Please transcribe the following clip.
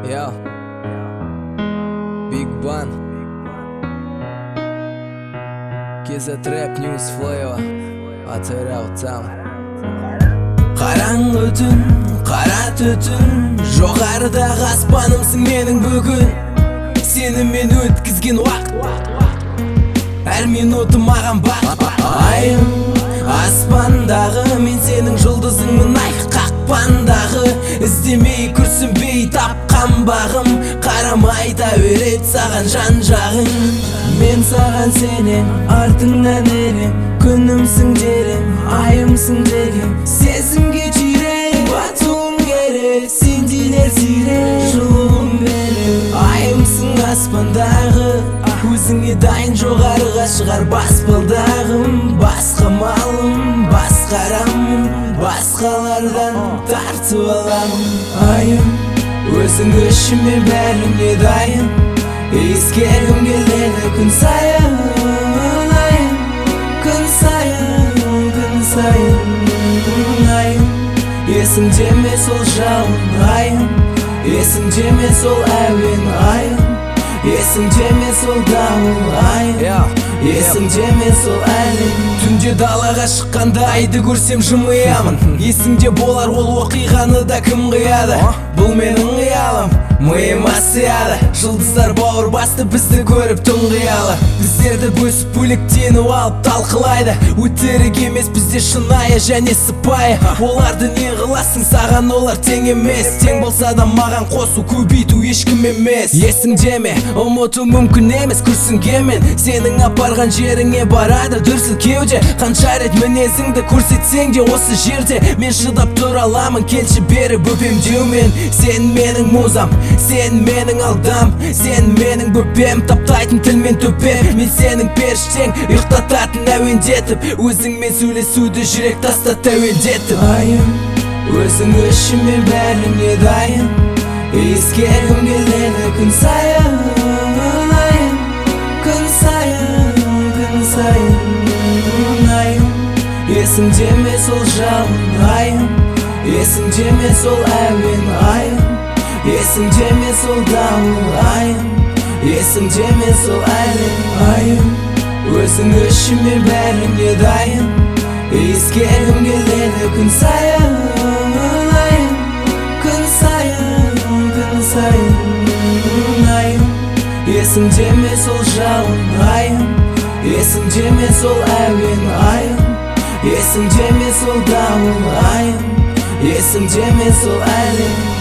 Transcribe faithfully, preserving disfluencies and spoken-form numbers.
Yo, Big Bang Keza Trap News Flavor Атырау там Қараңғы түн, қара түтін Жоғарыдағы аспанымсың менің бүгін Сенімен өткізген уақыт Әр минуты маған бақ Айым, аспандағы Мен сенің жұлдызыңмын ай қақпандағы Іздемей күрсінбей тапқан бағым Қарамай да өрет саған жан жағың Мен саған сенем, артыңнан ерем Күнімсің дерем, айымсың дегем Сезімге түйрем, батуым керек Сендейлер сирек, жылуым берем Айымсың аспандағы Өзіңе дайын жоғарыға шығар баспалдағым Басқа малым, басқарамын Басқалардан тартып аламын Айым, өзің ішіме бәріне дайын Ескергім келеді күн сайын Айым, күн сайын, күн сайын Айым, есіңде ме сол жауын Айым, есіңде ме сол әуен Айым, есіңде ме сол дауыл Айым, есіңде ме сол әлем Түнде далаға шыққанда айды көрсем жымиямын Есіңде болар ол оқиғаны да кім қияды Бұл менің қиялым, миыма сыяды Жұлдыздар бауыр басты бізді көріп түн қиялы Біздерді бөсіп бөлектеніп алып талқылайды Өтірік емес бізде шынайы және сыпайы Оларды не қыласың саған олар тең емес Тең болса да маған қосу көбейту ешкім емес Есіңде ме ұмыту мүмкін емес күрсінгенмен Сенің апарған жеріңе барады дүрсіл кеуде Қанша рет мінезіңді көрсетсең де осы жерде Мен шыдап тұра аламын келші бері бөпемдеумен Сен менің музам, сен менің алдам Сен менің бөпем, таптайтын тілмен төпем Мен сенің періштең, ұйықтататын әуендетіп Өзіңмен сөйлесуді жүрек таста тәуелдетіп Айым, өзің ішіме бәріне дайын Ескергім келеді күн сайын Айым, күн сайын, күн сайын Айым, есіңде ме сол жауын Айым, есіңде ме сол әуен Айым, есіңде ме сол дауыл Айым, есіңде ме сол әлем Айым, өзің ішіме бәріне дайын Ескергім келеді күн сайын Айым, күн сайын, күн сайын Айым, есіңде ме сол жауын Айым, есіңде ме сол әуен Айым, есіңде ме сол дауыл Айым, есіңде ме сол әлем